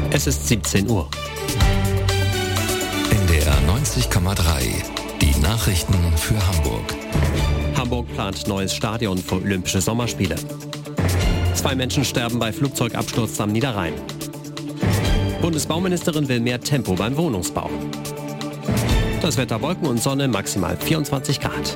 Es ist 17 Uhr. NDR 90,3. Die Nachrichten für Hamburg. Hamburg plant neues Stadion für Olympische Sommerspiele. 2 Menschen sterben bei Flugzeugabsturz am Niederrhein. Bundesbauministerin will mehr Tempo beim Wohnungsbau. Das Wetter: Wolken und Sonne, maximal 24 Grad.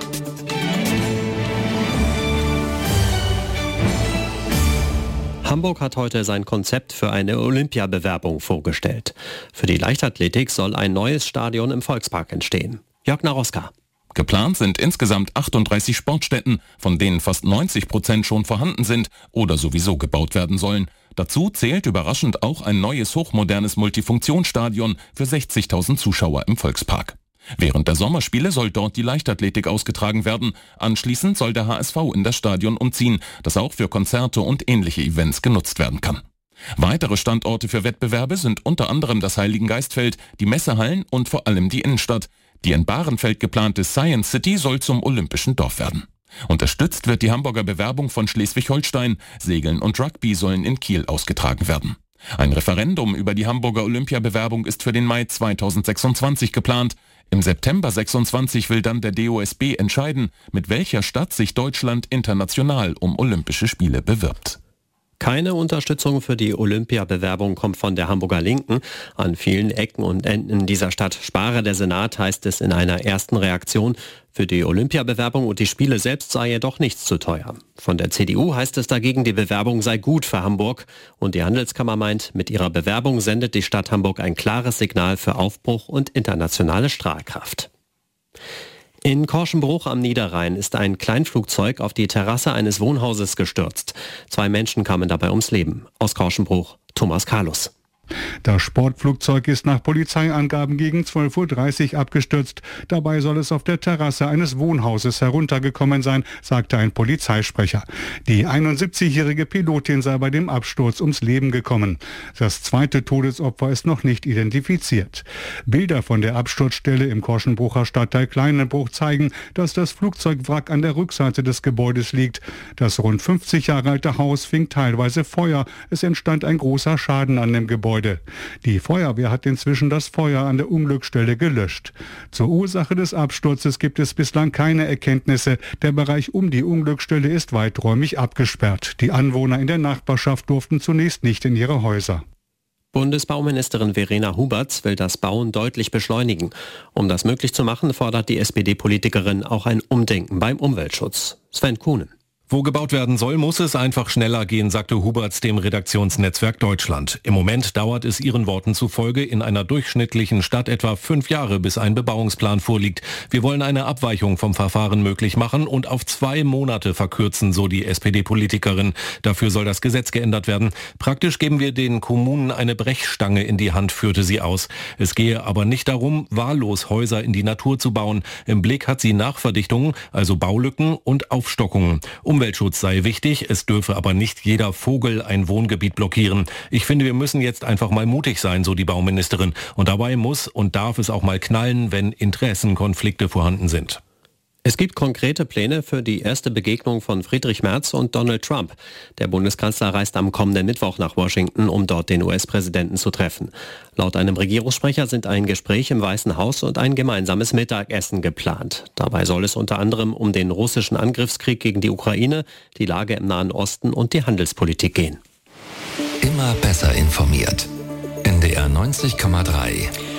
Hamburg hat heute sein Konzept für eine Olympiabewerbung vorgestellt. Für die Leichtathletik soll ein neues Stadion im Volkspark entstehen. Jörg Naroska. Geplant sind insgesamt 38 Sportstätten, von denen fast 90% schon vorhanden sind oder sowieso gebaut werden sollen. Dazu zählt überraschend auch ein neues hochmodernes Multifunktionsstadion für 60.000 Zuschauer im Volkspark. Während der Sommerspiele soll dort die Leichtathletik ausgetragen werden. Anschließend soll der HSV in das Stadion umziehen, das auch für Konzerte und ähnliche Events genutzt werden kann. Weitere Standorte für Wettbewerbe sind unter anderem das Heiligengeistfeld, die Messehallen und vor allem die Innenstadt. Die in Bahrenfeld geplante Science City soll zum Olympischen Dorf werden. Unterstützt wird die Hamburger Bewerbung von Schleswig-Holstein. Segeln und Rugby sollen in Kiel ausgetragen werden. Ein Referendum über die Hamburger Olympiabewerbung ist für den Mai 2026 geplant. Im September 26 will dann der DOSB entscheiden, mit welcher Stadt sich Deutschland international um Olympische Spiele bewirbt. Keine Unterstützung für die Olympiabewerbung kommt von der Hamburger Linken. An vielen Ecken und Enden dieser Stadt spare der Senat, heißt es in einer ersten Reaktion. Für die Olympiabewerbung und die Spiele selbst sei jedoch nichts zu teuer. Von der CDU heißt es dagegen, die Bewerbung sei gut für Hamburg. Und die Handelskammer meint, mit ihrer Bewerbung sendet die Stadt Hamburg ein klares Signal für Aufbruch und internationale Strahlkraft. In Korschenbruch am Niederrhein ist ein Kleinflugzeug auf die Terrasse eines Wohnhauses gestürzt. 2 Menschen kamen dabei ums Leben. Aus Korschenbruch, Thomas Carlos. Das Sportflugzeug ist nach Polizeiangaben gegen 12:30 Uhr abgestürzt. Dabei soll es auf der Terrasse eines Wohnhauses heruntergekommen sein, sagte ein Polizeisprecher. Die 71-jährige Pilotin sei bei dem Absturz ums Leben gekommen. Das zweite Todesopfer ist noch nicht identifiziert. Bilder von der Absturzstelle im Korschenbrucher Stadtteil Kleinenbruch zeigen, dass das Flugzeugwrack an der Rückseite des Gebäudes liegt. Das rund 50 Jahre alte Haus fing teilweise Feuer. Es entstand ein großer Schaden an dem Gebäude. Die Feuerwehr hat inzwischen das Feuer an der Unglücksstelle gelöscht. Zur Ursache des Absturzes gibt es bislang keine Erkenntnisse. Der Bereich um die Unglücksstelle ist weiträumig abgesperrt. Die Anwohner in der Nachbarschaft durften zunächst nicht in ihre Häuser. Bundesbauministerin Verena Huberts will das Bauen deutlich beschleunigen. Um das möglich zu machen, fordert die SPD-Politikerin auch ein Umdenken beim Umweltschutz. Sven Kuhnen. Wo gebaut werden soll, muss es einfach schneller gehen, sagte Huberts dem Redaktionsnetzwerk Deutschland. Im Moment dauert es ihren Worten zufolge in einer durchschnittlichen Stadt etwa 5 Jahre, bis ein Bebauungsplan vorliegt. Wir wollen eine Abweichung vom Verfahren möglich machen und auf 2 Monate verkürzen, so die SPD-Politikerin. Dafür soll das Gesetz geändert werden. Praktisch geben wir den Kommunen eine Brechstange in die Hand, führte sie aus. Es gehe aber nicht darum, wahllos Häuser in die Natur zu bauen. Im Blick hat sie Nachverdichtungen, also Baulücken und Aufstockungen. Umweltschutz sei wichtig, es dürfe aber nicht jeder Vogel ein Wohngebiet blockieren. Ich finde, wir müssen jetzt einfach mal mutig sein, so die Bauministerin. Und dabei muss und darf es auch mal knallen, wenn Interessenkonflikte vorhanden sind. Es gibt konkrete Pläne für die erste Begegnung von Friedrich Merz und Donald Trump. Der Bundeskanzler reist am kommenden Mittwoch nach Washington, um dort den US-Präsidenten zu treffen. Laut einem Regierungssprecher sind ein Gespräch im Weißen Haus und ein gemeinsames Mittagessen geplant. Dabei soll es unter anderem um den russischen Angriffskrieg gegen die Ukraine, die Lage im Nahen Osten und die Handelspolitik gehen. Immer besser informiert. NDR 90,3.